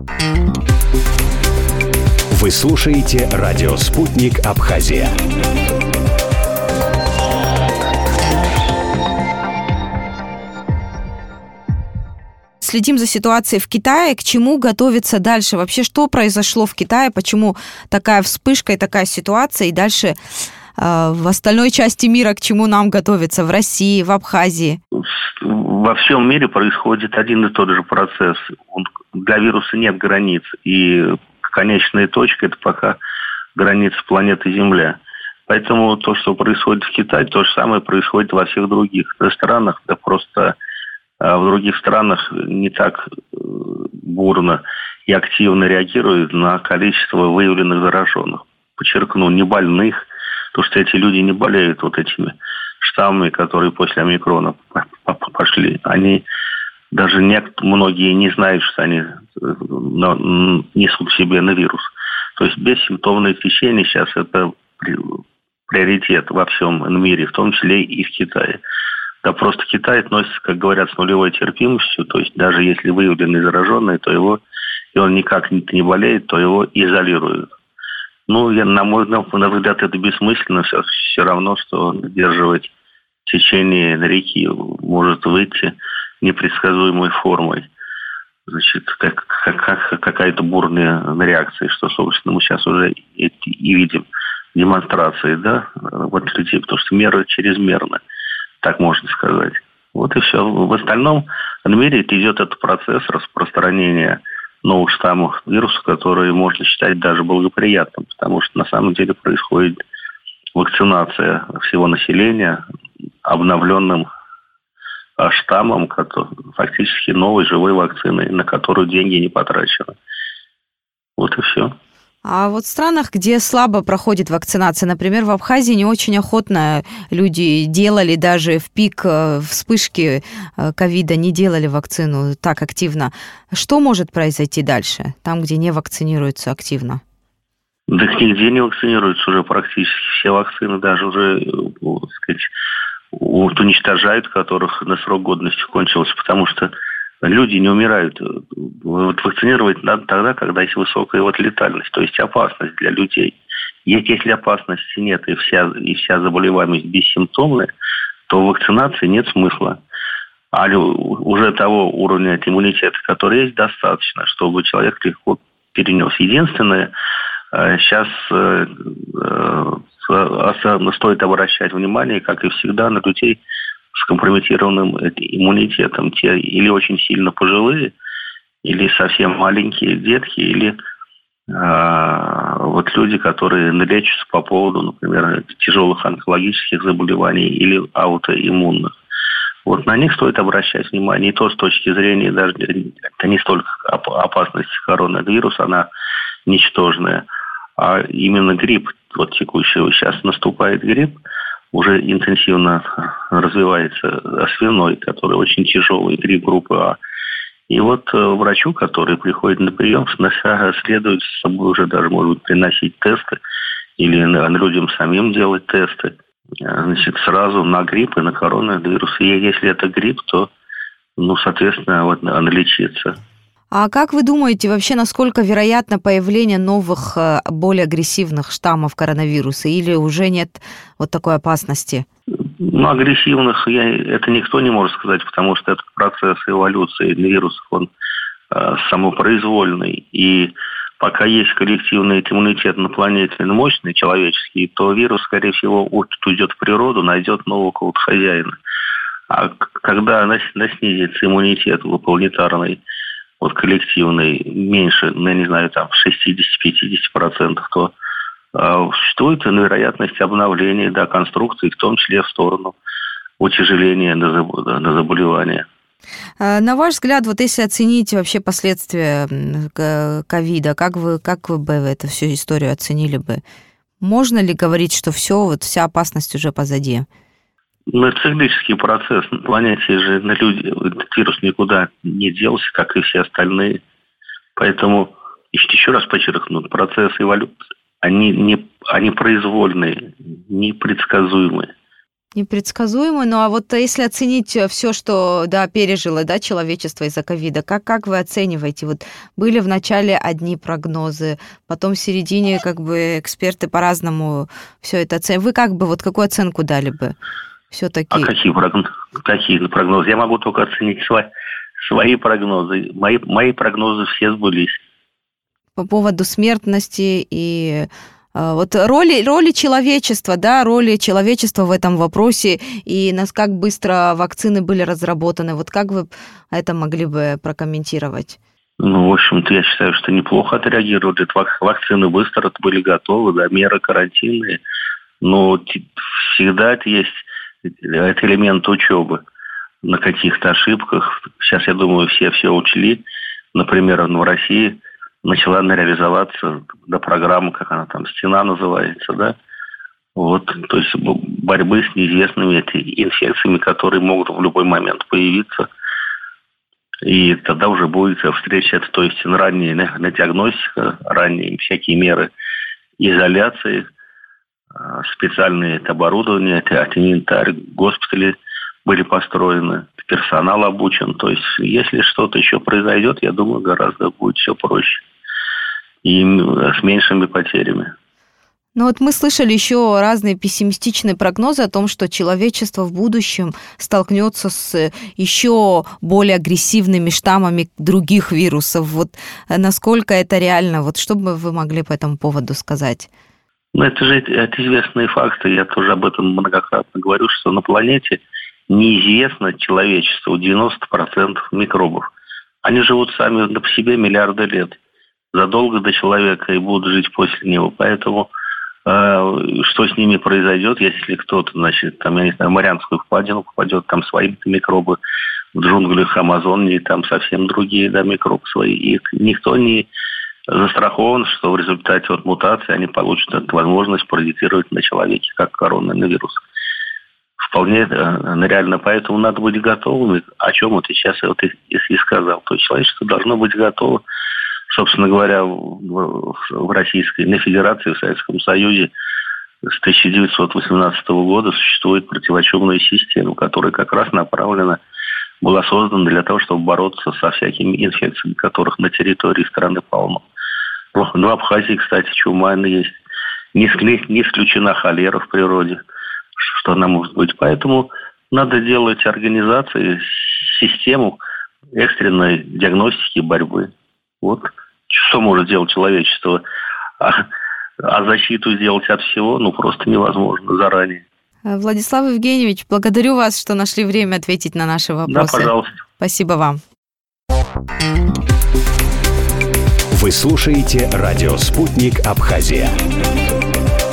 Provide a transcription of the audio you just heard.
Вы слушаете радио «Спутник Абхазия». Следим за ситуацией в Китае. К чему готовиться дальше? Вообще, что произошло в Китае? Почему такая вспышка и такая ситуация? И дальше в остальной части мира к чему нам готовиться? В России, в Абхазии? Во всем мире происходит один и тот же процесс. Для вируса нет границ. И конечная точка – это пока граница планеты Земля. Поэтому то, что происходит в Китае, то же самое происходит во всех других странах. Да просто в других странах не так бурно и активно реагируют на количество выявленных зараженных. Подчеркну, не больных, потому что эти люди не болеют вот этими штаммами, которые после омикрона пошли. Они даже многие не знают, что они несут в себе на вирус. То есть бессимптомное течение сейчас это приоритет во всем мире, в том числе и в Китае. Да просто Китай относится, как говорят, с нулевой терпимостью. То есть даже если выявленный зараженный, то и он никак не болеет, то его изолируют. На мой взгляд, это бессмысленно. Все равно, что сдерживать течение реки может выйти непредсказуемой формой. Значит, какая-то бурная реакция, что, собственно, мы сейчас уже и видим демонстрации, да, вот людей, потому что мера чрезмерна, так можно сказать. Вот и все. В остальном в мире идет этот процесс распространения новых штаммов вируса, которые можно считать даже благоприятным, потому что на самом деле происходит вакцинация всего населения обновленным штаммом, фактически новой живой вакциной, на которую деньги не потрачены. Вот и все. А вот в странах, где слабо проходит вакцинация, например, в Абхазии не очень охотно люди делали, даже в пик вспышки ковида не делали вакцину так активно. Что может произойти дальше, там, где не вакцинируются активно? Да нигде не вакцинируются уже практически. Все вакцины даже уже, так сказать, уничтожают, которых на срок годности кончился, потому что люди не умирают. Вот вакцинировать надо тогда, когда есть высокая летальность, то есть опасность для людей. Если опасности нет и вся заболеваемость бессимптомная, то в вакцинации нет смысла. А уже того уровня иммунитета, который есть, достаточно, чтобы человек легко перенес. Единственное, сейчас стоит обращать внимание, как и всегда, на людей с компрометированным иммунитетом. Те или очень сильно пожилые, или совсем маленькие детки, или люди, которые лечатся по поводу, например, тяжелых онкологических заболеваний или аутоиммунных. Вот на них стоит обращать внимание. И то с точки зрения даже это не столько опасности коронавируса, она ничтожная, а именно грипп, текущий сейчас наступает грипп, уже интенсивно развивается свиной, который очень тяжелый, грипп группы А. И врачу, который приходит на прием, следует с собой уже даже, может быть, приносить тесты или людям самим делать тесты. Значит, сразу на грипп и на коронавирус. И если это грипп, то, соответственно, надо лечиться. А как вы думаете, вообще, насколько вероятно появление новых, более агрессивных штаммов коронавируса? Или уже нет такой опасности? Агрессивных это никто не может сказать, потому что это процесс эволюции для вирусов, он самопроизвольный. И пока есть коллективный иммунитет на планете мощный, человеческий, то вирус, скорее всего, уйдет в природу, найдет нового какого-то хозяина. А когда снизится иммунитет планетарный, коллективный, меньше, 60-50%, то существует вероятность обновления конструкции, в том числе в сторону утяжеления на заболевания. На ваш взгляд, если оценить вообще последствия ковида, как вы бы эту всю историю оценили бы? Можно ли говорить, что вся опасность уже позади? Это циклический процесс. На планете же вирус никуда не делся, как и все остальные. Поэтому, еще раз подчеркну, процесс эволюции, они произвольные, непредсказуемые. Непредсказуемо. Ну а вот если оценить все, что пережило человечество из-за ковида, как вы оцениваете? Вот были в начале одни прогнозы, потом в середине эксперты по-разному все это оценивают. Вы какую оценку дали бы все-таки? А какие прогнозы? Я могу только оценить свои прогнозы. Мои прогнозы все сбылись. По поводу смертности и вот роли человечества, роли человечества в этом вопросе, и как быстро вакцины были разработаны. Вот как вы это могли бы прокомментировать? В общем-то, я считаю, что неплохо отреагировали. Вакцины быстро были готовы, меры карантинные. Но всегда это есть элемент учебы на каких-то ошибках. Сейчас, я думаю, все учли. Например, в России начала реализоваться программа, как она там, «Стена» называется, то есть борьбы с неизвестными инфекциями, которые могут в любой момент появиться. И тогда уже будет встреча, то есть ранняя диагностика, ранние всякие меры изоляции, специальное оборудование, инвентарь, госпитали были построены, персонал обучен. То есть, если что-то еще произойдет, я думаю, гораздо будет все проще и с меньшими потерями. Ну вот мы слышали еще разные пессимистичные прогнозы о том, что человечество в будущем столкнется с еще более агрессивными штаммами других вирусов. Вот насколько это реально? Вот что бы вы могли по этому поводу сказать? Это известные факты. Я тоже об этом многократно говорю, что на планете неизвестно человечеству 90% микробов. Они живут сами по себе миллиарды лет. Задолго до человека и будут жить после него. Поэтому что с ними произойдет, если кто-то, в Марианскую впадину попадет, там свои микробы, в джунглях Амазонии, там совсем другие, микробы свои. И никто не застрахован, что в результате мутации они получат эту возможность паразитировать на человеке, как коронавирус. Вполне реально. Поэтому надо быть готовыми, о чем сейчас я и сказал. То есть человечество должно быть готово. Собственно говоря, в Российской Федерации, в Советском Союзе с 1918 года существует противочумная система, которая как раз была создана для того, чтобы бороться со всякими инфекциями, которых на территории страны полно. В Абхазии, кстати, чума есть. Не исключена холера в природе, что она может быть. Поэтому надо делать организации, систему экстренной диагностики и борьбы. Вот что может делать человечество. А защиту сделать от всего, просто невозможно заранее. Владислав Евгеньевич, благодарю вас, что нашли время ответить на наши вопросы. Да, пожалуйста. Спасибо вам. Вы слушаете радио «Спутник Абхазия».